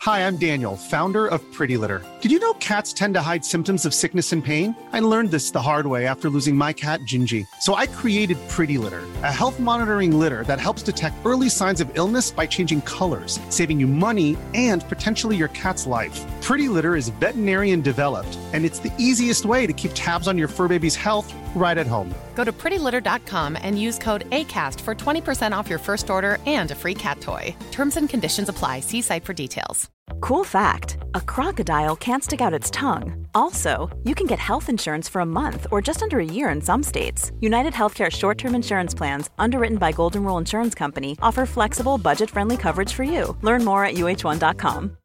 Hi, I'm Daniel, founder of Pretty Litter. Did you know cats tend to hide symptoms of sickness and pain? I learned this the hard way after losing my cat, Gingy. So I created Pretty Litter, a health monitoring litter that helps detect early signs of illness by changing colors, saving you money and potentially your cat's life. Pretty Litter is veterinarian developed, and it's the easiest way to keep tabs on your fur baby's health right at home. Go to prettylitter.com and use code ACAST for 20% off your first order and a free cat toy. Terms and conditions apply. See site for details. Cool fact, a crocodile can't stick out its tongue. Also, you can get health insurance for a month or just under a year in some states. United Healthcare short-term insurance plans, underwritten by Golden Rule Insurance Company, offer flexible, budget-friendly coverage for you. Learn more at uh1.com.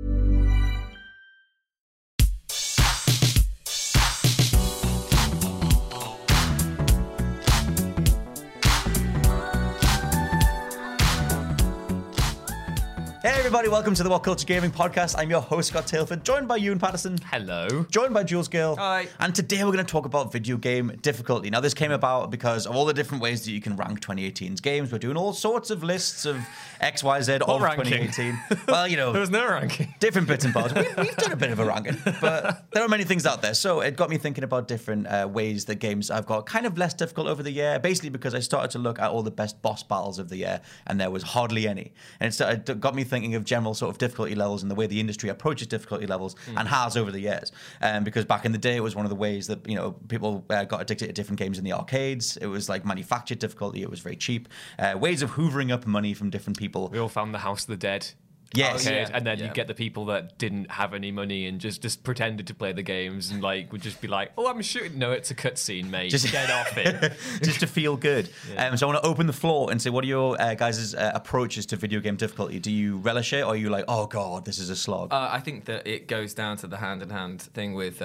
Hey everybody, welcome to the What Culture Gaming Podcast. I'm your host, Scott Tailford, joined by Ewan Patterson. Hello. Joined by Jules Gill. Hi. And today we're going to talk about video game difficulty. Now, this came about because of all the different ways that you can rank 2018's games. We're doing all sorts of lists of X, Y, Z of ranking? 2018. Well, you know, There was no ranking. different bits and bobs. We've done a bit of a ranking, but there are many things out there. So it got me thinking about different ways that games I've got kind of less difficult over the year, basically because I started to look at all the best boss battles of the year, and there was hardly any. And it got me thinking of general sort of difficulty levels and the way the industry approaches difficulty levels and has over the years. Because back in the day, it was one of the ways that, you know, people got addicted to different games in the arcades. It was like manufactured difficulty. It was very cheap. Ways of hoovering up money from different people. We all found the House of the Dead. Yes. Arcade, and then you get the people that didn't have any money and just pretended to play the games and like would just be like, "Oh, I'm shooting." No, it's a cutscene, mate. Just get off it. Just to feel good. So I want to open the floor and say, what are your guys' approaches to video game difficulty? Do you relish it, or are you like, "Oh God, this is a slog"? I think that it goes down to the hand-in-hand thing with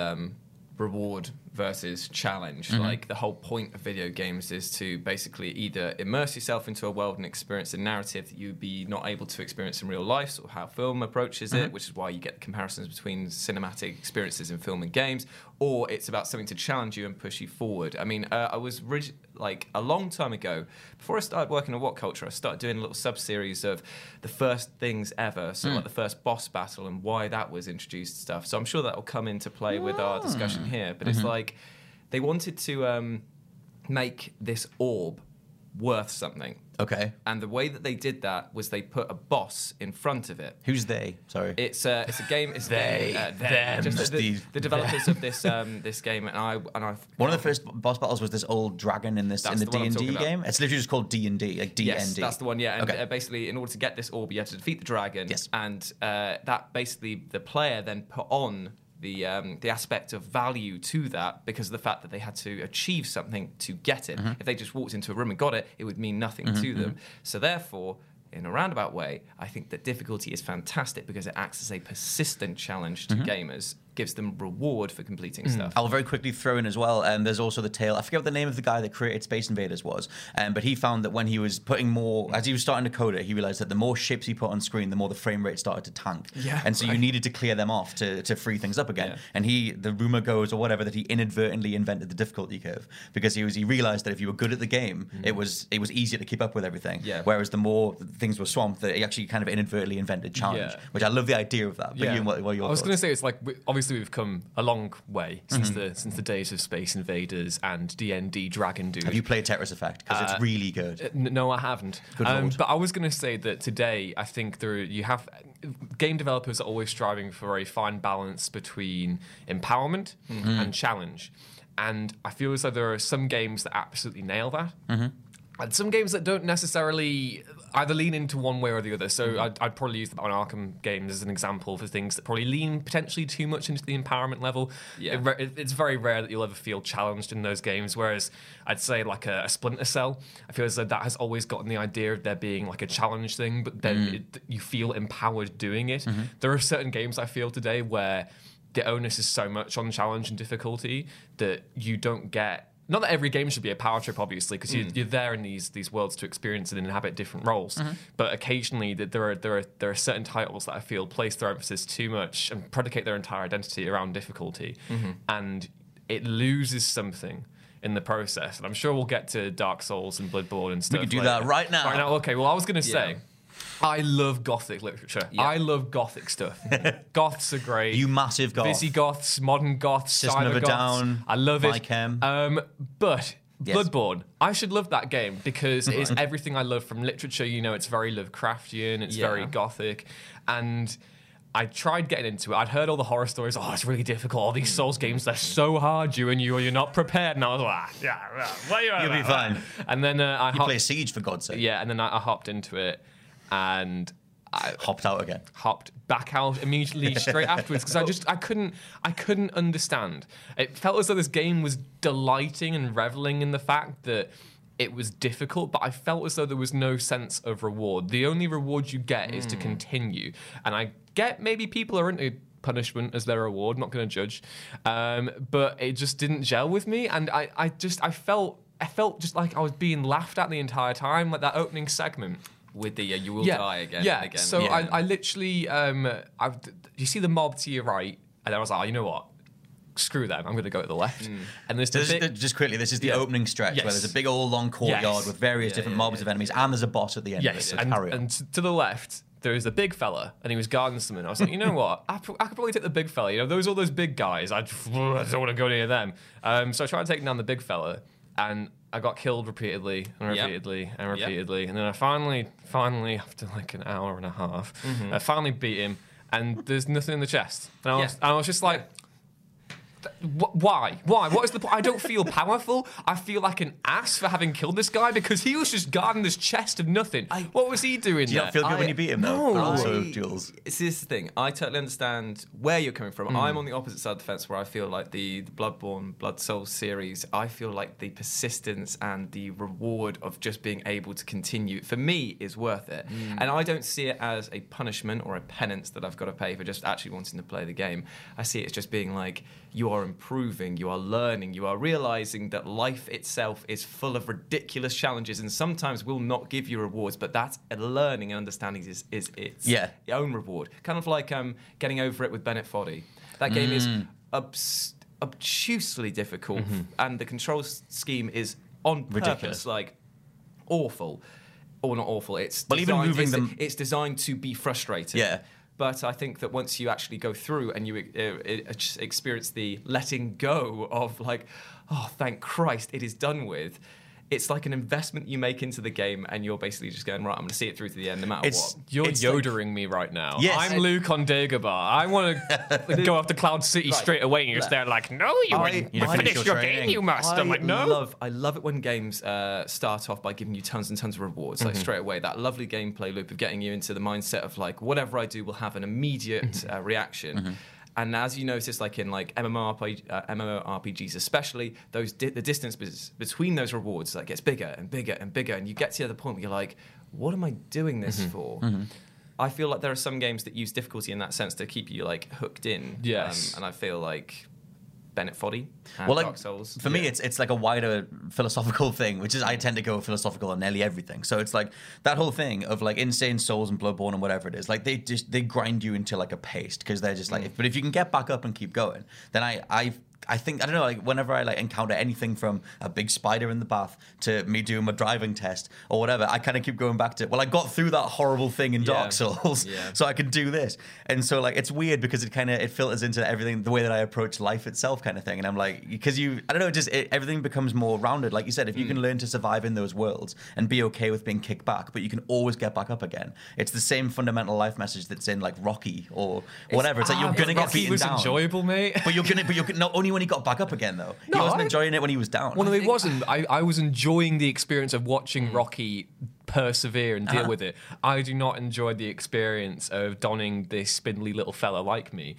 reward versus challenge. Like, the whole point of video games is to basically either immerse yourself into a world and experience a narrative that you'd be not able to experience in real life, sort of how film approaches it, which is why you get comparisons between cinematic experiences in film and games, or it's about something to challenge you and push you forward. I mean, I was like a long time ago, before I started working on What Culture, I started doing a little sub-series of the first things ever, so like the first boss battle and why that was introduced and stuff. So I'm sure that will come into play with our discussion here, but it's like they wanted to make this orb worth something. Okay. And the way that they did that was they put a boss in front of it. Who's they? Sorry. It's a game. It's They. Them. Just the developers of this this game, and I. One of the first boss battles was this old dragon in the the one I'm D&D talking about. game. It's literally just called D&D, like D&D. Yes, that's the one. Yeah, and Okay. basically, in order to get this orb, you have to defeat the dragon. Yes. And that basically the player then put on the aspect of value to that because of the fact that they had to achieve something to get it. If they just walked into a room and got it, it would mean nothing to them. So therefore, in a roundabout way, I think that difficulty is fantastic because it acts as a persistent challenge to gamers, gives them reward for completing stuff. I'll very quickly throw in as well, there's also the tale, I forget what the name of the guy that created Space Invaders was, but he found that when he was putting more, as he was starting to code it, he realized that the more ships he put on screen, the more the frame rate started to tank. Yeah, and so you needed to clear them off to free things up again. Yeah. And the rumor goes, or whatever, that he inadvertently invented the difficulty curve because he realized that if you were good at the game, it was easier to keep up with everything. Yeah. Whereas the more things were swamped, that he actually kind of inadvertently invented challenge, which I love the idea of that. But Yeah. Ian, what are your I was thoughts? going to say, it's like obviously we've come a long way since the days of Space Invaders and D&D Dragon Dude. Have you played Tetris Effect? Because it's really good. No, I haven't. Good Lord. But I was going to say that today, I think you have game developers are always striving for a fine balance between empowerment and challenge. And I feel as though there are some games that absolutely nail that. And some games that don't necessarily either lean into one way or the other. So I'd probably use the Batman Arkham games as an example for things that probably lean potentially too much into the empowerment level. Yeah. It's very rare that you'll ever feel challenged in those games, whereas I'd say like a Splinter Cell, I feel as though that has always gotten the idea of there being like a challenge thing, but then you feel empowered doing it. There are certain games I feel today where the onus is so much on challenge and difficulty that you don't get. Not that every game should be a power trip, obviously, because you're there in these worlds to experience and inhabit different roles. But occasionally, there are certain titles that I feel place their emphasis too much and predicate their entire identity around difficulty, and it loses something in the process. And I'm sure we'll get to Dark Souls and Bloodborne and stuff. We could do later. that right now. Right now, okay. Well, I was going to say. I love Gothic literature. Yeah. I love Gothic stuff. Goths are great. You massive goth. Visigoths, modern Goths, System of a Cybergoths. Down, I love it. Vychem. But Yes. Bloodborne, I should love that game because it is everything I love from literature. You know, it's very Lovecraftian, it's very Gothic, and I tried getting into it. I'd heard all the horror stories. Oh, it's really difficult. All these Souls games, they're so hard. You're not prepared. And I was like, You'll be fine. And then I You play Siege, for God's sake. yeah, and then I hopped into it, and I Hopped out again. hopped back out immediately straight afterwards because I couldn't understand. It felt as though this game was delighting and reveling in the fact that it was difficult, but I felt as though there was no sense of reward. The only reward you get is to continue. And I get maybe people are into punishment as their reward, not going to judge. But it just didn't gel with me. And I felt just like I was being laughed at the entire time, like that opening segment. With the you will die again and again. So I literally, you see the mob to your right, and I was like, oh, you know what? Screw them. I'm going to go to the left. And there's Just quickly, this is the opening stretch where there's a big old long courtyard with various different mobs of enemies, and there's a boss at the end of it. So carry on. And to the left, there was a big fella, and he was guarding something. I was like, you know what? I could probably take the big fella. You know, all those big guys. I don't want to go near them. So I tried taking down the big fella, and I got killed repeatedly and repeatedly and repeatedly. And then I finally, after like an hour and a half, I finally beat him, and there's nothing in the chest. And I was just like, why? What is the point? I don't feel powerful. I feel like an ass for having killed this guy because he was just guarding this chest of nothing. What was he doing Do you not feel good when you beat him, though? No. Also, Jules. This is the thing. I totally understand where you're coming from. I'm on the opposite side of the fence where I feel like the Bloodborne, Blood Souls series, I feel like the persistence and the reward of just being able to continue, for me, is worth it. And I don't see it as a punishment or a penance that I've got to pay for just actually wanting to play the game. I see it as just being like, you are improving, you are learning, you are realizing that life itself is full of ridiculous challenges and sometimes will not give you rewards, but that's a learning and understanding is its own reward. Kind of like getting over it with Bennett Foddy. That game is obtusely difficult and the control scheme is on purpose, ridiculous. like awful. Or not awful, it's it's designed to be frustrating. Yeah. But I think that once you actually go through and you experience the letting go of like, oh, thank Christ, it is done with, it's like an investment you make into the game and you're basically just going, right, I'm going to see it through to the end no matter what. You're yodering me right now. Yes. I'm Luke on Dagobah. I want to go after Cloud City straight away, and you're just there like, no, you wouldn't finish your game, you must. I'm like, no. I love it when games start off by giving you tons and tons of rewards, like straight away. That lovely gameplay loop of getting you into the mindset of like, whatever I do will have an immediate reaction. And as you notice, like in like MMORPGs especially, the distance between those rewards like gets bigger and bigger and bigger, and you get to the other point where you're like, what am I doing this for? I feel like there are some games that use difficulty in that sense to keep you like hooked in. Yes. And I feel like Bennett Foddy and Well, like, Dark Souls. for me, it's like a wider philosophical thing, which is I tend to go philosophical on nearly everything. So it's like that whole thing of like Insane Souls and Bloodborne and whatever it is. Like they grind you into like a paste because they're just like. But if you can get back up and keep going, then I think, I don't know, like whenever I like encounter anything from a big spider in the bath to me doing my driving test or whatever, I kind of keep going back to, well, I got through that horrible thing in Dark Souls, so I can do this. And so like, it's weird because it filters into everything, the way that I approach life itself kind of thing. And I'm like, because I don't know, everything becomes more rounded. Like you said, if you can learn to survive in those worlds and be okay with being kicked back, but you can always get back up again. It's the same fundamental life message that's in like Rocky or whatever. It's like, you're going to get beaten down. Rocky was enjoyable, mate. But you're not only when he got back up again, though. He wasn't enjoying it when he was down. Well, no, it wasn't. I was enjoying the experience of watching Rocky persevere and deal with it. I do not enjoy the experience of donning this spindly little fella like me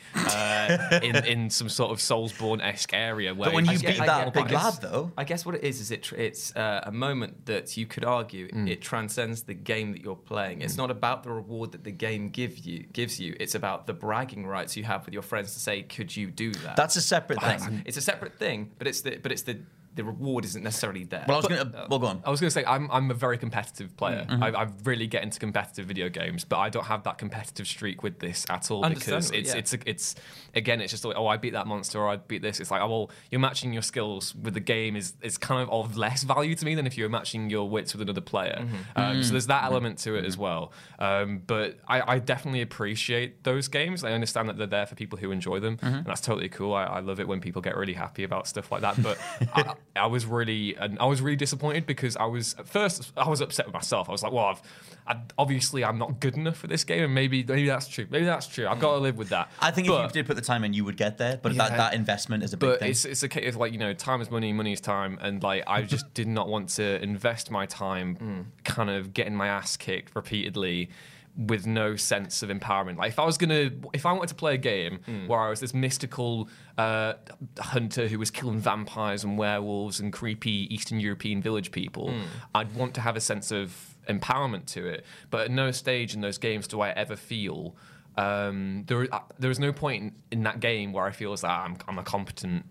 in some sort of Soulsborne-esque area. Where But when you beat that big lad, though... I guess what it is it's a moment that you could argue it transcends the game that you're playing. It's not about the reward that the game gives you. It's about the bragging rights you have with your friends to say, could you do that? That's a separate thing. It's a separate thing, but it's the the reward isn't necessarily there. Well, go on. I was going to say I'm a very competitive player. I really get into competitive video games, but I don't have that competitive streak with this at all because it's again it's just like, oh, I beat that monster or I beat this. It's like, oh, well, you're matching your skills with the game is kind of less value to me than if you were matching your wits with another player. So there's that element to it as well. But I definitely appreciate those games. I understand that they're there for people who enjoy them, and that's totally cool. I love it when people get really happy about stuff like that. But I was really disappointed because I was upset with myself. I was like, well, obviously I'm not good enough for this game, and maybe that's true. Maybe that's true. I've got to live with that. I think if you did put the time in, you would get there. But that investment is a big thing. It's a case of like, time is money, money is time, and like I just did not want to invest my time kind of getting my ass kicked repeatedly with no sense of empowerment. Like if I wanted to play a game where I was this mystical hunter who was killing vampires and werewolves and creepy Eastern European village people, I'd want to have a sense of empowerment to it. But at no stage in those games do I ever feel there is no point in that game where I feel as I'm a competent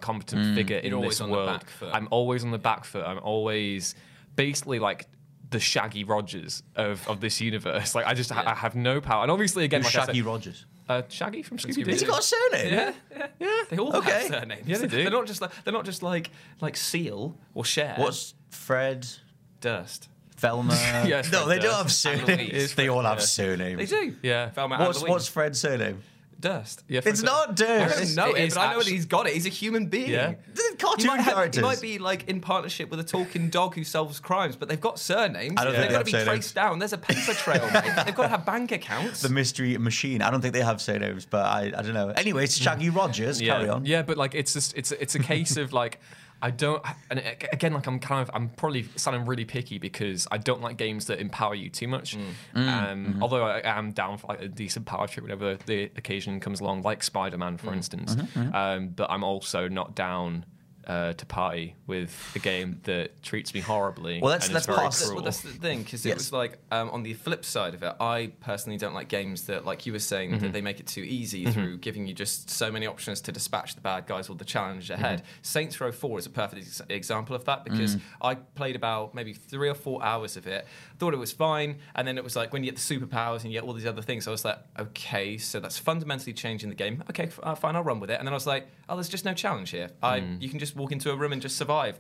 figure in this world. I'm always on the back foot. I'm always basically like the Shaggy Rogers of this universe. Like I have no power. And obviously, again, like Shaggy Rogers. Shaggy from Scooby-Doo. Has he got a surname? Yeah. They all have surnames. Yeah, they do. They're not just like Seal or Cher. What's Fred Durst? Velma? Yes, no, they Durst. don't have surnames. They all have surnames. They do. Yeah. Velma. What's Fred's surname? Durst. Yeah, It's not I Durst. don't know it, is but I know that he's got it. He's a human being. Yeah. Cartoon characters. He might be like in partnership with a talking dog who solves crimes, but they've got surnames. I don't think they've they got have to be surnames. traced down. There's a paper trail. Mate. They've got to have bank accounts. The Mystery Machine. I don't think they have surnames, but I don't know. Anyway, it's Shaggy Rogers. Carry on. Yeah, but like it's a case of like I don't, and again, like I'm probably sounding really picky because I don't like games that empower you too much. Although I am down for like a decent power trip whenever the occasion comes along, like Spider-Man, for instance. But I'm also not down to party with a game that treats me horribly. Well, that's Well, that's the thing, because it was like on the flip side of it, I personally don't like games that, like you were saying, that they make it too easy through giving you just so many options to dispatch the bad guys or the challenge ahead. Saints Row 4 is a perfect example of that, because I played about maybe 3 or 4 hours of it, thought it was fine, and then it was like when you get the superpowers and you get all these other things, I was like, okay, so that's fundamentally changing the game. Okay, fine, I'll run with it. And then I was like, oh, there's just no challenge here. You can just walk into a room and just survive.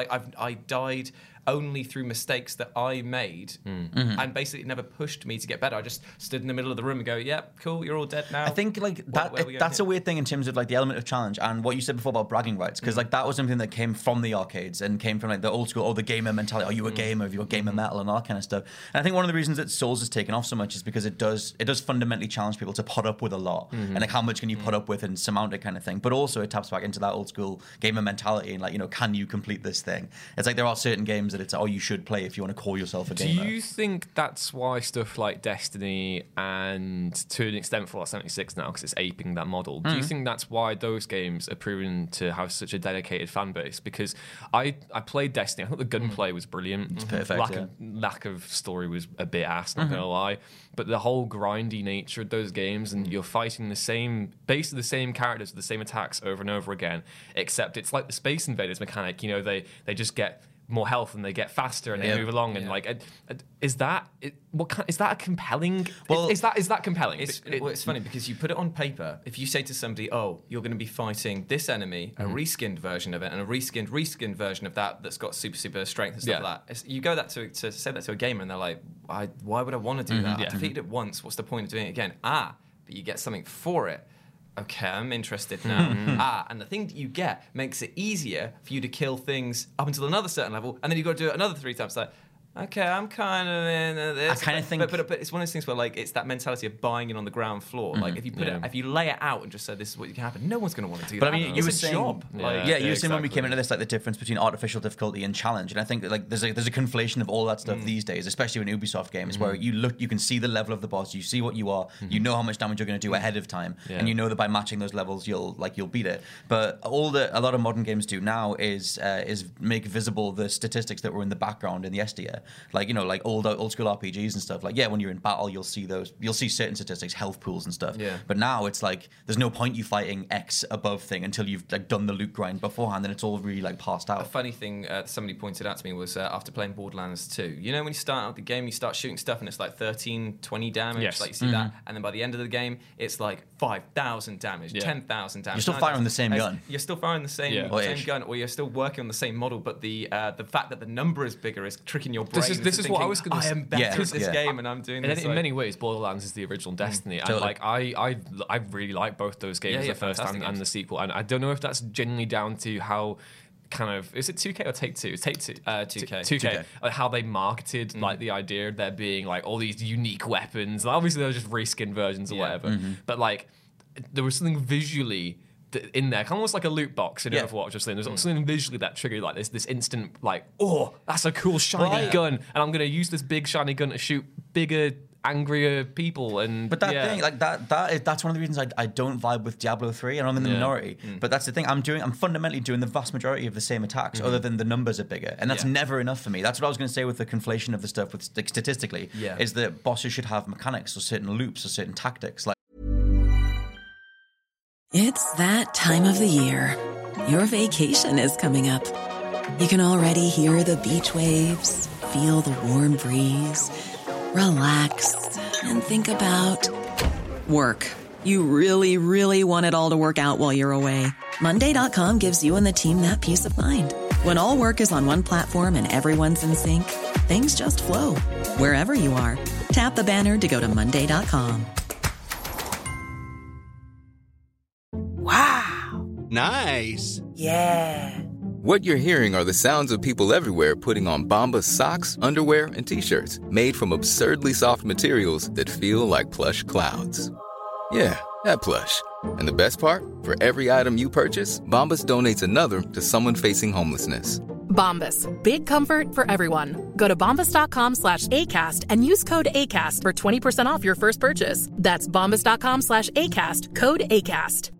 I died only through mistakes that I made, and basically it never pushed me to get better. I just stood in the middle of the room and go, "Yep, cool, you're all dead now." I think like that's a weird thing in terms of like the element of challenge and what you said before about bragging rights, because like that was something that came from the arcades and came from like the old school, the gamer mentality. Are you a gamer? Have you got gamer metal and all that kind of stuff? And I think one of the reasons that Souls has taken off so much is because it does fundamentally challenge people to put up with a lot, and like how much can you put up with and surmount it kind of thing. But also it taps back into that old school gamer mentality and like, can you complete this thing? It's like there are certain games that it's you should play if you want to call yourself a gamer. Do you think that's why stuff like Destiny and to an extent Fallout 76 now, because it's aping that model, do you think that's why those games are proven to have such a dedicated fan base? Because I played Destiny, I thought the gunplay was brilliant. It's perfect. Lack of story was a bit ass, not gonna lie. But the whole grindy nature of those games, and you're fighting basically the same characters with the same attacks over and over again, except it's like the Space Invaders mechanic. They just get more health and they get faster and they move along and like is that a compelling? Well, is that compelling? It's funny because you put it on paper. If you say to somebody, "Oh, you're going to be fighting this enemy, a reskinned version of it, and a reskinned version of that's got super strength and stuff like that," you go to say that to a gamer and they're like, "Why would I want to do that? I defeated it once. What's the point of doing it again?" But you get something for it. Okay, I'm interested now. And the thing that you get makes it easier for you to kill things up until another certain level, and then you've got to do it another 3 times. Like, okay, I'm kind of in this. I kind of think, but it's one of those things where like it's that mentality of buying it on the ground floor. Like if you if you lay it out and just say this is what can happen, no one's going to want to do that. But I mean, you were saying, job. you were saying when we came into this, like the difference between artificial difficulty and challenge, and I think that like there's a conflation of all that stuff these days, especially in Ubisoft games, where you can see the level of the boss, you see what you are, you know how much damage you're going to do ahead of time, and you know that by matching those levels you'll beat it. But a lot of modern games do now is make visible the statistics that were in the background in the yesteryear. like like old school RPGs and stuff. Like when you're in battle, you'll see certain statistics, health pools and stuff. Yeah. But now it's like there's no point you fighting X above thing until you've like done the loot grind beforehand, and it's all really like passed out. A funny thing somebody pointed out to me was after playing Borderlands 2, when you start out the game, you start shooting stuff and it's like 13, 20 damage. Yes. Like you see that, and then by the end of the game, it's like 5,000 damage, 10,000 damage. You're still firing the same gun. You're still firing the same gun, or you're still working on the same model, but the fact that the number is bigger is tricking your brain. This is what I was going to say. I am better at this game, and I'm doing this. In many ways, Borderlands is the original Destiny, and like I really like both those games, the first and the sequel, and I don't know if that's genuinely down to how kind of, is it 2K or Take-Two? It's Take-Two. 2K. How they marketed like the idea of there being like all these unique weapons. Obviously, they were just reskin versions or whatever, but like there was something visually in there, almost like a loot box in Overwatch or something. There's something visually that triggered like this instant like, oh, that's a cool shiny gun, and I'm going to use this big shiny gun to shoot bigger, angrier people. But that thing, like that's one of the reasons I don't vibe with Diablo 3, and I'm in the minority. But that's the thing, I'm fundamentally doing the vast majority of the same attacks, other than the numbers are bigger, and that's never enough for me. That's what I was going to say with the conflation of the stuff with statistically, is that bosses should have mechanics or certain loops or certain tactics. Like, it's that time of the year. Your vacation is coming up. You can already hear the beach waves, feel the warm breeze, relax, and think about work. You really, really want it all to work out while you're away. Monday.com gives you and the team that peace of mind. When all work is on one platform and everyone's in sync, things just flow. Wherever you are, tap the banner to go to Monday.com. Wow. Nice. Yeah. What you're hearing are the sounds of people everywhere putting on Bombas socks, underwear, and T-shirts made from absurdly soft materials that feel like plush clouds. Yeah, that plush. And the best part? For every item you purchase, Bombas donates another to someone facing homelessness. Bombas. Big comfort for everyone. Go to bombas.com/ACAST and use code ACAST for 20% off your first purchase. That's bombas.com/ACAST. Code ACAST.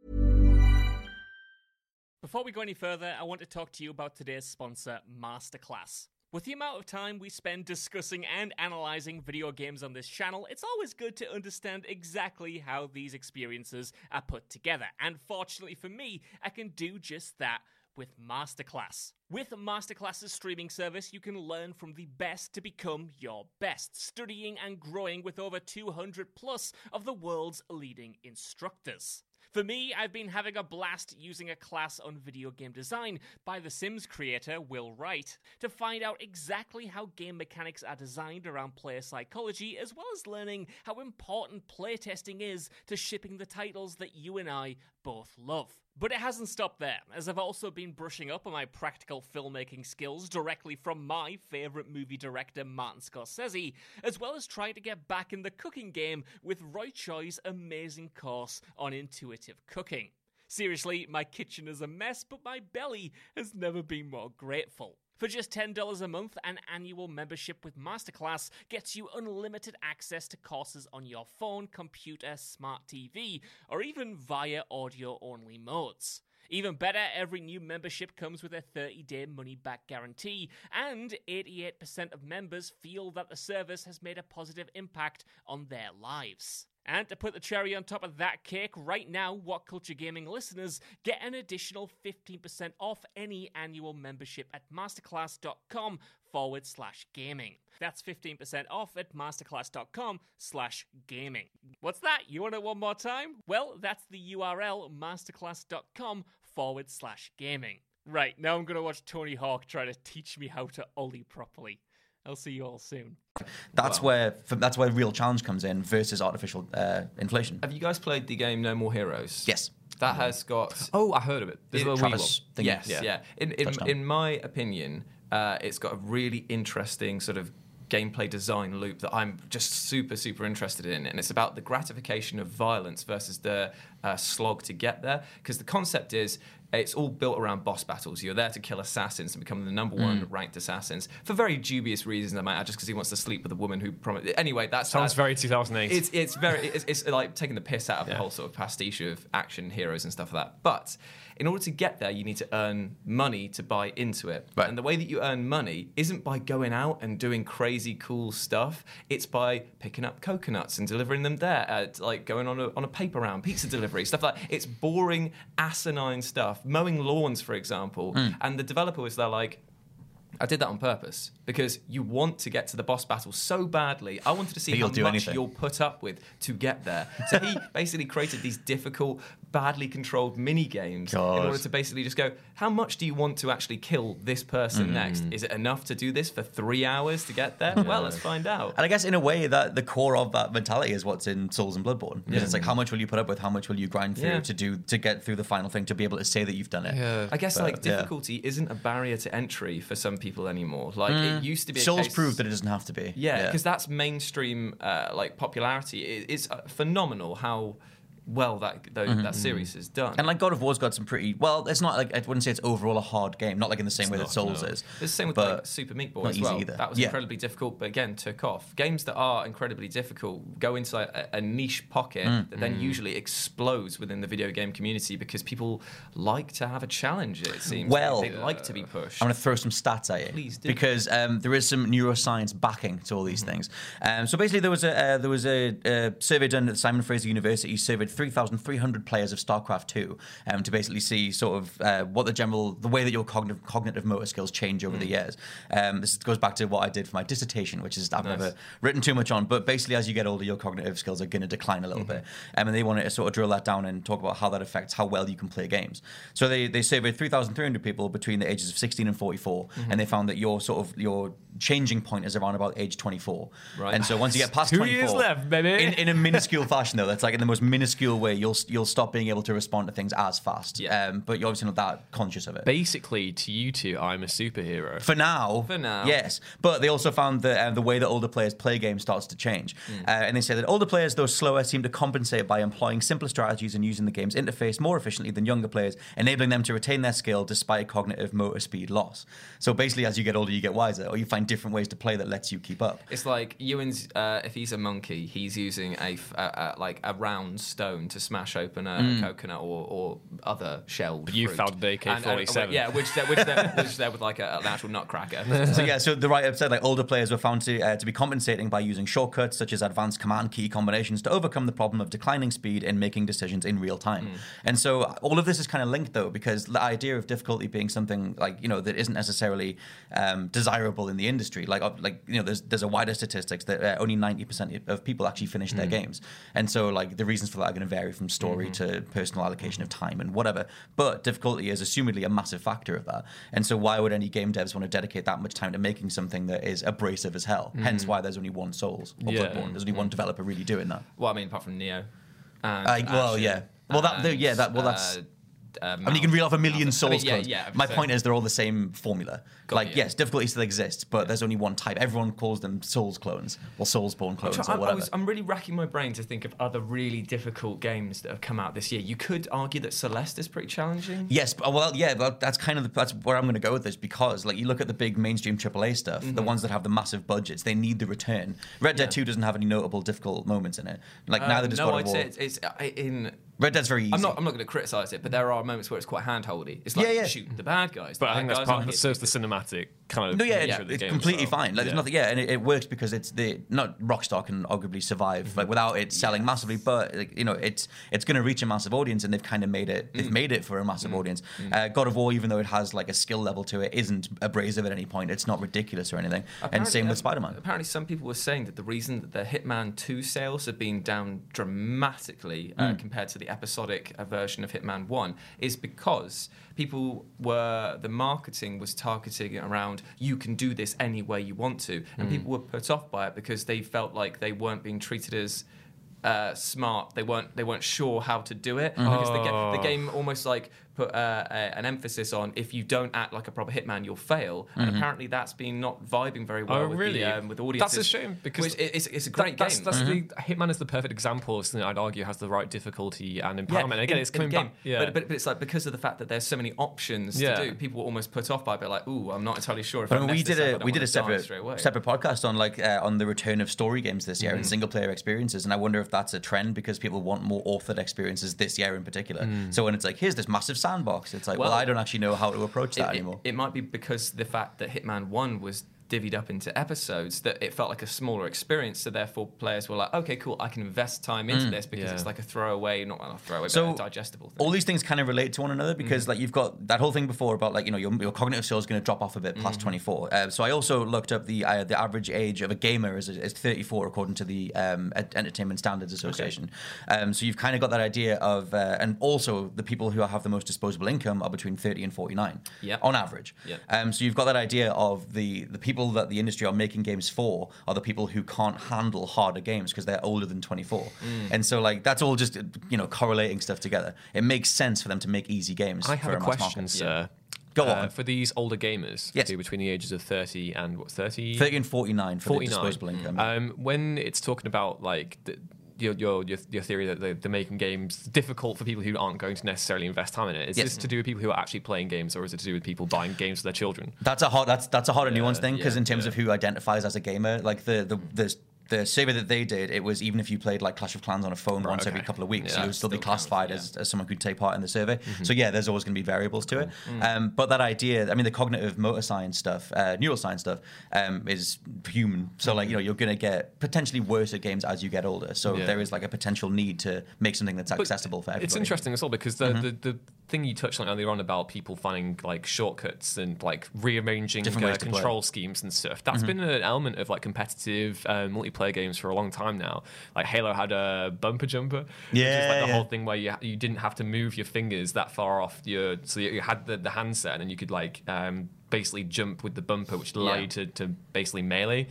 Before we go any further, I want to talk to you about today's sponsor, Masterclass. With the amount of time we spend discussing and analysing video games on this channel, it's always good to understand exactly how these experiences are put together. And fortunately for me, I can do just that with Masterclass. With Masterclass's streaming service, you can learn from the best to become your best, studying and growing with over 200 plus of the world's leading instructors. For me, I've been having a blast using a class on video game design by The Sims creator Will Wright to find out exactly how game mechanics are designed around player psychology, as well as learning how important playtesting is to shipping the titles that you and I both love. But it hasn't stopped there, as I've also been brushing up on my practical filmmaking skills directly from my favourite movie director Martin Scorsese, as well as trying to get back in the cooking game with Roy Choi's amazing course on intuitive cooking. Seriously, my kitchen is a mess, but my belly has never been more grateful. For just $10 a month, an annual membership with Masterclass gets you unlimited access to courses on your phone, computer, smart TV, or even via audio-only modes. Even better, every new membership comes with a 30-day money-back guarantee, and 88% of members feel that the service has made a positive impact on their lives. And to put the cherry on top of that cake, right now, What Culture Gaming listeners get an additional 15% off any annual membership at masterclass.com/gaming. That's 15% off at masterclass.com/gaming. What's that? You want it one more time? Well, that's the URL, masterclass.com/gaming. Right, now I'm going to watch Tony Hawk try to teach me how to ollie properly. I'll see you all soon. That's where real challenge comes in versus artificial inflation. Have you guys played the game No More Heroes? Yes. That has got... Oh, I heard of it. There's a little Travis thing. Yes, yeah. In my opinion, it's got a really interesting sort of gameplay design loop that I'm just super, super interested in. And it's about the gratification of violence versus the slog to get there. Because the concept is it's all built around boss battles. You're there to kill assassins and become the number one ranked assassins for very dubious reasons, I might add, just because he wants to sleep with a woman who promised. Anyway, that sounds very 2008. It's like taking the piss out of the whole sort of pastiche of action heroes and stuff like that. But in order to get there, you need to earn money to buy into it. Right. And the way that you earn money isn't by going out and doing crazy cool stuff. It's by picking up coconuts and delivering them there, like going on a paper round, pizza delivery, stuff like that. It's boring, asinine stuff. Mowing lawns, for example. And the developer was there like, I did that on purpose because you want to get to the boss battle so badly. I wanted to see how much you'll put up with to get there. So he basically created these difficult, badly controlled mini games in order to basically just go, how much do you want to actually kill this person next? Is it enough to do this for 3 hours to get there? Well, let's find out. And I guess in a way that the core of that mentality is what's in Souls and Bloodborne. Because it's like, how much will you put up with? How much will you grind through to get through the final thing, to be able to say that you've done it? Yeah. I guess difficulty isn't a barrier to entry for some people anymore. Like it used to be. Souls proved that it doesn't have to be. Yeah, because that's mainstream popularity. It's phenomenal how well that series is done. And like God of War's got some pretty it's not like, I wouldn't say it's overall a hard game, not like in the same way that Souls is. It's the same with like Super Meat Boy as well. Either. That was incredibly difficult, but again took off. Games that are incredibly difficult go into like a niche pocket that then usually explodes within the video game community because people like to have a challenge, it seems. They like to be pushed. I'm going to throw some stats at you. Please do. Because there is some neuroscience backing to all these things. So basically there was a survey done at Simon Fraser University, surveyed 3,300 players of StarCraft 2 to basically see sort of what the way that your cognitive motor skills change over the years. This goes back to what I did for my dissertation, which is I've never written too much on, but basically as you get older, your cognitive skills are going to decline a little bit. And they wanted to sort of drill that down and talk about how that affects how well you can play games. So they surveyed 3,300 people between the ages of 16 and 44, and they found that your changing point is around about age 24. Right. And so once you get past 24, 2 years left, baby. In a minuscule fashion though, that's like in the most minuscule way, you'll stop being able to respond to things as fast. Yeah. But you're obviously not that conscious of it. Basically, to you two, I'm a superhero. For now. Yes. But they also found that the way that older players play games starts to change. And they say that older players, though slower, seem to compensate by employing simpler strategies and using the game's interface more efficiently than younger players, enabling them to retain their skill despite cognitive motor speed loss. So basically, as you get older, you get wiser, or you find different ways to play that lets you keep up. It's like Ewan's, if he's a monkey, he's using a round stone to smash open a coconut or other shelled fruit. You found the AK-47. Which there with like an actual nutcracker. So the write-up said like older players were found to be compensating by using shortcuts such as advanced command key combinations to overcome the problem of declining speed and making decisions in real time. And so all of this is kind of linked though, because the idea of difficulty being something like that isn't necessarily desirable in the industry. There's a wider statistics that only 90% of people actually finish their games, and so like the reasons for that are going to vary from story to personal allocation of time and whatever. But difficulty is assumedly a massive factor of that, and so why would any game devs want to dedicate that much time to making something that is abrasive as hell? Hence why there's only one Souls or Bloodborne. There's only one developer really doing that. Well, I mean, apart from Neo. You can reel off a million Souls clones. My point is they're all the same formula. Yes, difficulty still exists, but there's only one type. Everyone calls them Souls clones or Soulsborne clones or whatever. I'm really racking my brain to think of other really difficult games that have come out this year. You could argue that Celeste is pretty that's that's where I'm going to go with this, because like you look at the big mainstream AAA stuff, the ones that have the massive budgets, they need the return. Red Dead 2 doesn't have any notable difficult moments in it. Neither does God of War. It's in Red Dead's very easy. I'm not going to criticize it, but there are moments where it's quite handholdy. It's like shoot the bad guys. But I think that's part of the cinematic kind of nature of the game. It's completely fine. There's nothing. And it works because it's not Rockstar can arguably survive without it selling massively, but it's going to reach a massive audience, and they've kind of made it. They've made it for a massive audience. God of War, even though it has like a skill level to it, isn't abrasive at any point. It's not ridiculous or anything. And same with Spider-Man. Apparently, some people were saying that the reason that the Hitman 2 sales have been down dramatically compared to the episodic version of Hitman 1 is because the marketing was targeting around you can do this any way you want to, and people were put off by it because they felt like they weren't being treated as smart. They weren't sure how to do it because the game almost like put an emphasis on if you don't act like a proper hitman, you'll fail. And apparently that's been not vibing very well with audiences. That's a shame because it's a great game. Hitman is the perfect example of something I'd argue has the right difficulty and empowerment. And again, it's coming back. Yeah. But it's like because of the fact that there's so many options to do, people were almost put off by it. Like, ooh, I'm not entirely sure if we did a separate podcast on on the return of story games this year and single player experiences, and I wonder if that's a trend because people want more authored experiences this year in particular. So when it's like, here's this massive sandbox, it's like, well, I don't actually know how to approach that anymore. It might be because the fact that Hitman 1 was divvied up into episodes that it felt like a smaller experience, so therefore players were like, okay, cool, I can invest time into this because it's like a throwaway, not a throwaway, but a digestible thing. All these things kind of relate to one another because like you've got that whole thing before about like, your cognitive skill is going to drop off a bit past 24. So I also looked up the average age of a gamer is 34 according to the Entertainment Standards Association. So you've kind of got that idea of and also the people who have the most disposable income are between 30 and 49 on average. So you've got that idea of the people that the industry are making games for are the people who can't handle harder games because they're older than 24. And so like that's all just correlating stuff together. It makes sense for them to make easy games. I have a question, sir. Go on. For these older gamers, who between the ages of 30 and 30 and 49 for the disposable income. When it's talking about like your theory that they're making games difficult for people who aren't going to necessarily invest time in it. Is this to do with people who are actually playing games, or is it to do with people buying games for their children? That's a harder nuanced thing because in terms of who identifies as a gamer, like the survey that they did, it was even if you played like Clash of Clans on a phone once every couple of weeks, you would still be classified as someone who could take part in the survey. So there's always going to be variables to it. But that idea, I mean, the cognitive motor science stuff, neuroscience stuff, is human. So like, you're going to get potentially worse at games as you get older. So there is like a potential need to make something that's accessible for everybody. It's interesting as well because the thing you touched on earlier on about people finding like shortcuts and like rearranging control schemes and stuff, that's been an element of like competitive multiplayer games for a long time now. Like Halo had a bumper jumper, which is like the whole thing where you didn't have to move your fingers that far off so you had the handset and then you could like basically jump with the bumper, which allowed you to basically melee.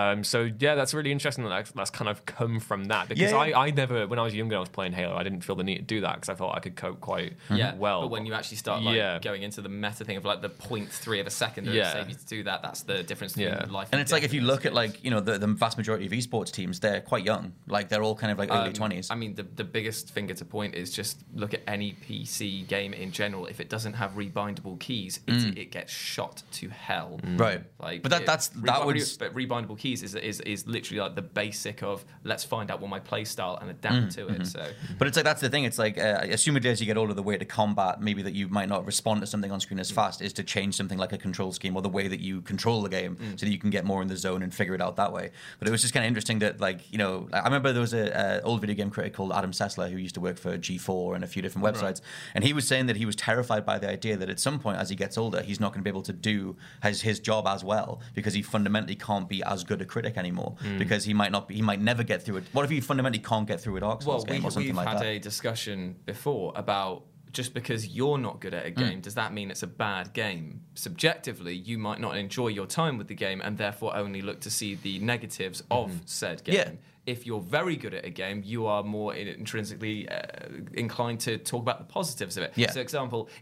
So that's really interesting that's kind of come from that because I never, when I was younger, I was playing Halo, I didn't feel the need to do that because I thought I could cope quite well. But when you actually start going into the meta thing of like the 0.3 of a second that it saves you to do that, that's the difference between life and it's like if you look at like the vast majority of esports teams, they're quite young, like they're all kind of like early 20s. I mean the biggest finger to point is just look at any PC game in general. If it doesn't have rebindable keys, it gets shot to hell. Right. Like, but but rebindable keys is literally like the basic of let's find out what my play style and adapt to it. So, but it's like that's the thing. It's like assumedly as you get older, the way to combat maybe that you might not respond to something on screen as fast is to change something like a control scheme or the way that you control the game so that you can get more in the zone and figure it out that way. But it was just kind of interesting that like I remember there was a old video game critic called Adam Sessler who used to work for G4 and a few different websites, and he was saying that he was terrified by the idea that at some point as he gets older, he's not going to be able to do his job as well because he fundamentally can't be as good a critic anymore because he might never get through it. What if he fundamentally can't get through a Dark Souls game or something like that? We've had a discussion before about just because you're not good at a game, does that mean it's a bad game? Subjectively, you might not enjoy your time with the game and therefore only look to see the negatives of said game. Yeah. If you're very good at a game, you are more intrinsically inclined to talk about the positives of it. Yeah. So,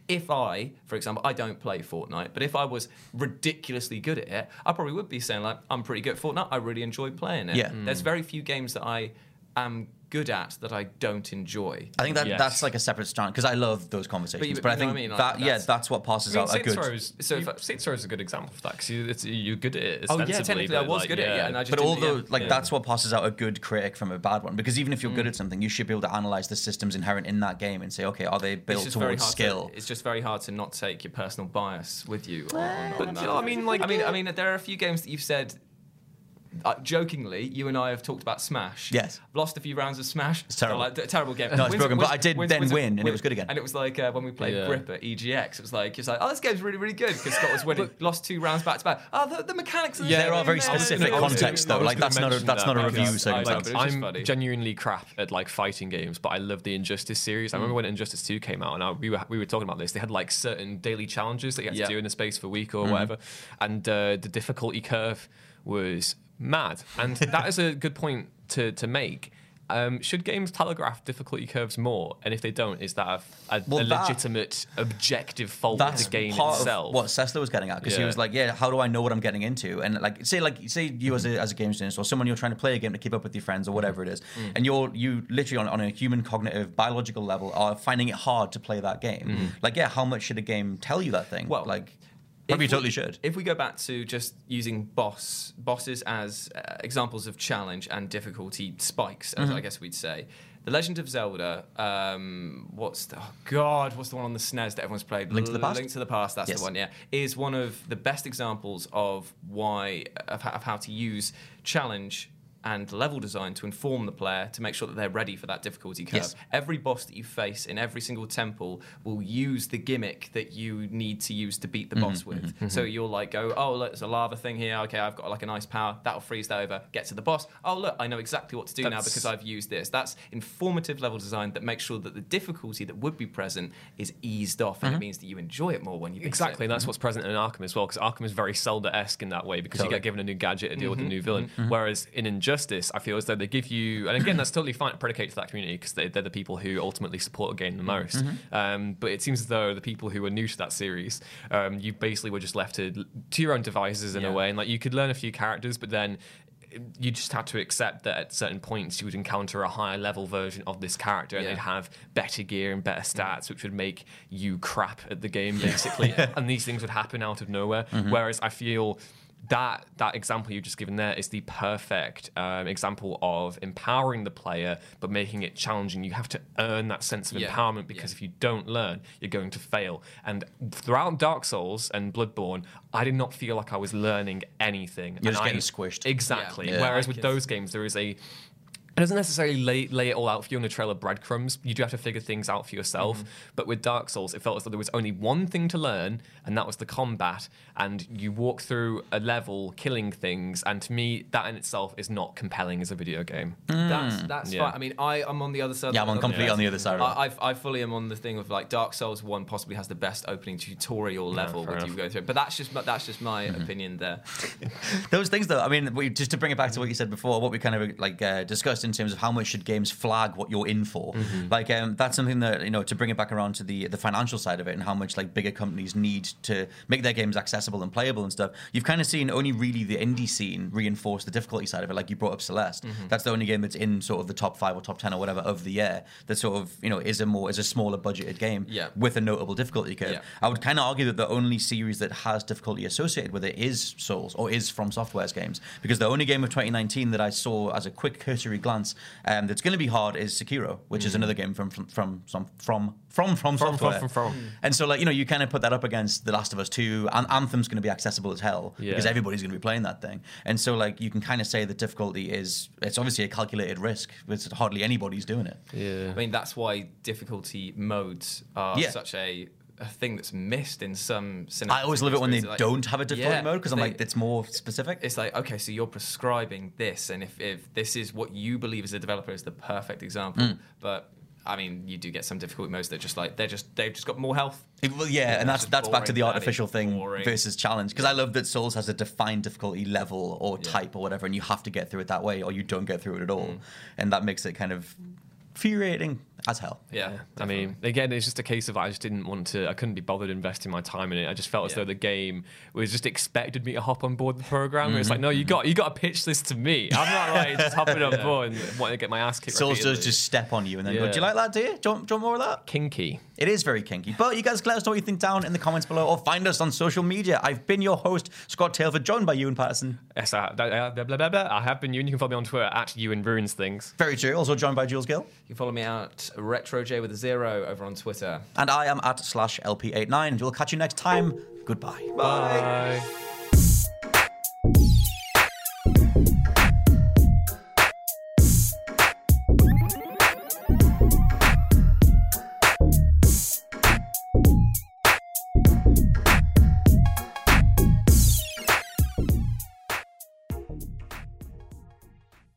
for example, I don't play Fortnite, but if I was ridiculously good at it, I probably would be saying, like, I'm pretty good at Fortnite. I really enjoy playing it. Yeah. There's very few games that I am good at that I don't enjoy. I think that's like a separate strand because I love those conversations. But I think that's what passes out a good. Saints Row is a good example of that because you're good at it. Oh yeah, technically I was good at it. Yeah, and I just that's what passes out a good critic from a bad one because even if you're good at something, you should be able to analyze the systems inherent in that game and say, okay, are they built towards skill? It's just very hard to not take your personal bias with you. But I mean, there are a few games that you've said. Jokingly, you and I have talked about Smash. Yes. I've lost a few rounds of Smash. It's terrible. Terrible game. No, it's broken. But I did then win, and it was good again. And it was like when we played Grip at EGX. It was like, oh, this game's really, really good because Scott was winning. Lost 2 rounds back to back. Oh, the mechanics. There are very specific contexts though. Like that's not a review circumstance. I'm genuinely crap at like fighting games, but I love the Injustice series. I remember when Injustice 2 came out, and we were talking about this. They had like certain daily challenges that you had to do in the space for a week or whatever, and the difficulty curve was mad. And that is a good point to make. should games telegraph difficulty curves more? And if they don't, is that a legitimate, objective fault of the game itself? Of what Cessla was getting at, because he was like, how do I know what I'm getting into? And say you as a games journalist or someone you're trying to play a game to keep up with your friends or whatever it is, and you literally on a human cognitive biological level are finding it hard to play that game. How much should a game tell you that thing? Well, maybe you totally should. If we go back to just using bosses as examples of challenge and difficulty spikes, as I guess we'd say, The Legend of Zelda, what's the one on the SNES that everyone's played? Link to the Past? Link to the Past, that's the one, yeah. Is one of the best examples of how to use challenge and level design to inform the player to make sure that they're ready for that difficulty curve. Yes. Every boss that you face in every single temple will use the gimmick that you need to use to beat the boss with. So you'll go, oh, look, there's a lava thing here. Okay, I've got an ice power. That'll freeze that over. Get to the boss. Oh, look, I know exactly what to do now because I've used this. That's informative level design that makes sure that the difficulty that would be present is eased off, and it means that you enjoy it more when you beat Exactly, and that's what's present in Arkham as well, because Arkham is very Zelda-esque in that way, because you get given a new gadget to deal with a new villain. Whereas in Injustice, I feel as though they give you, and again, that's totally fine, predicated to that community, because they're the people who ultimately support a game the most. But it seems as though the people who were new to that series, you basically were just left to your own devices in a way, and you could learn a few characters, but then you just had to accept that at certain points you would encounter a higher level version of this character, and they'd have better gear and better stats, which would make you crap at the game, basically. And these things would happen out of nowhere. Whereas I feel that example you've just given there is the perfect example of empowering the player but making it challenging. You have to earn that sense of empowerment, because if you don't learn, you're going to fail. And throughout Dark Souls and Bloodborne, I did not feel like I was learning anything. You're just getting squished. Exactly. Whereas with those games, there is it doesn't necessarily lay it all out for you on a trail of breadcrumbs. You do have to figure things out for yourself. But with Dark Souls, it felt as though there was only one thing to learn, and that was the combat. And you walk through a level killing things, and to me, that in itself is not compelling as a video game. That's fine. I mean, I'm on the other side. Yeah, I'm completely on the other side. I fully am on the thing of Dark Souls 1 possibly has the best opening tutorial level with you go through. But that's just my opinion there. Those things, though, I mean, just to bring it back to what you said before, what we kind of discussed in terms of how much should games flag what you're in for. That's something that, to bring it back around to the financial side of it, and how much bigger companies need to make their games accessible and playable and stuff. You've kind of seen only really the indie scene reinforce the difficulty side of it. Like you brought up Celeste. That's the only game that's in sort of the top 5 or top 10 or whatever of the year that sort of, is a smaller budgeted game with a notable difficulty curve. I would kind of argue that the only series that has difficulty associated with it is Souls, or is From Software's games, because the only game of 2019 that I saw as a quick cursory glance that's going to be hard is Sekiro, which is another game from Software. And so you kind of put that up against The Last of Us 2, and Anthem's going to be accessible as hell because everybody's going to be playing that thing. And so you can kind of say that difficulty it's obviously a calculated risk, but hardly anybody's doing it. I mean, that's why difficulty modes are such a thing that's missed in some cinematic. I always love it when they don't have a difficulty mode, because I'm it's more specific. It's okay, so you're prescribing this, and if this is what you believe as a developer is the perfect example, but I mean, you do get some difficulty modes that they've just got more health. And that's back to the artificial thing versus challenge, because I love that Souls has a defined difficulty level or type or whatever, and you have to get through it that way, or you don't get through it at all, and that makes it kind of infuriating as hell. I mean, again, it's just a case of I couldn't be bothered investing my time in it. I just felt as though the game was just expected me to hop on board the program. It's no, you got to pitch this to me. I'm not just hopping on board and wanting to get my ass kicked. Souls does just step on you and then go, do you like that, do you? Do you want more of that? Kinky. It is very kinky. But you guys can let us know what you think down in the comments below, or find us on social media. I've been your host, Scott Tailford, joined by Ewan Patterson. Yes, I have been Ewan. You can follow me on Twitter at Ewan Ruins Things. Very true. Also joined by Jules Gill. You can follow me at RetroJ with a 0 over on Twitter. And I am at /LP89. We'll catch you next time. Goodbye. Bye.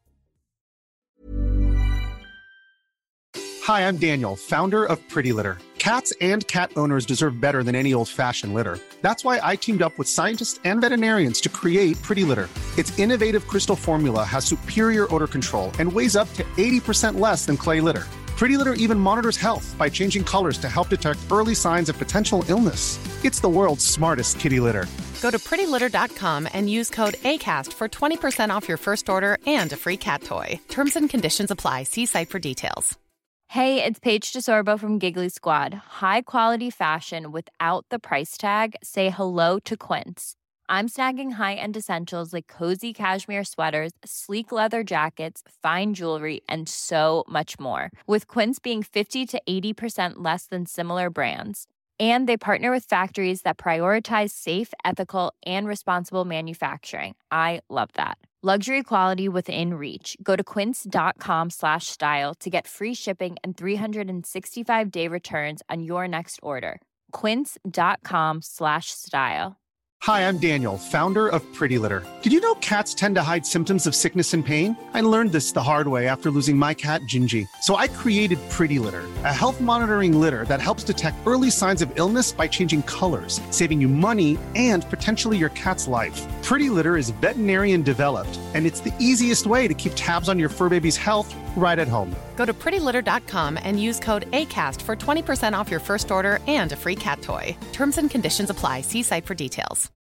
Hi, I'm Daniel, founder of Pretty Litter. Cats and cat owners deserve better than any old-fashioned litter. That's why I teamed up with scientists and veterinarians to create Pretty Litter. Its innovative crystal formula has superior odor control and weighs up to 80% less than clay litter. Pretty Litter even monitors health by changing colors to help detect early signs of potential illness. It's the world's smartest kitty litter. Go to prettylitter.com and use code ACAST for 20% off your first order and a free cat toy. Terms and conditions apply. See site for details. Hey, it's Paige DeSorbo from Giggly Squad. High quality fashion without the price tag. Say hello to Quince. I'm snagging high-end essentials like cozy cashmere sweaters, sleek leather jackets, fine jewelry, and so much more. With Quince being 50 to 80% less than similar brands. And they partner with factories that prioritize safe, ethical, and responsible manufacturing. I love that. Luxury quality within reach. Go to quince.com/style to get free shipping and 365-day returns on your next order. Quince.com/style. Hi, I'm Daniel, founder of Pretty Litter. Did you know cats tend to hide symptoms of sickness and pain? I learned this the hard way after losing my cat, Gingy. So I created Pretty Litter, a health monitoring litter that helps detect early signs of illness by changing colors, saving you money and potentially your cat's life. Pretty Litter is veterinarian developed, and it's the easiest way to keep tabs on your fur baby's health right at home. Go to prettylitter.com and use code ACAST for 20% off your first order and a free cat toy. Terms and conditions apply. See site for details.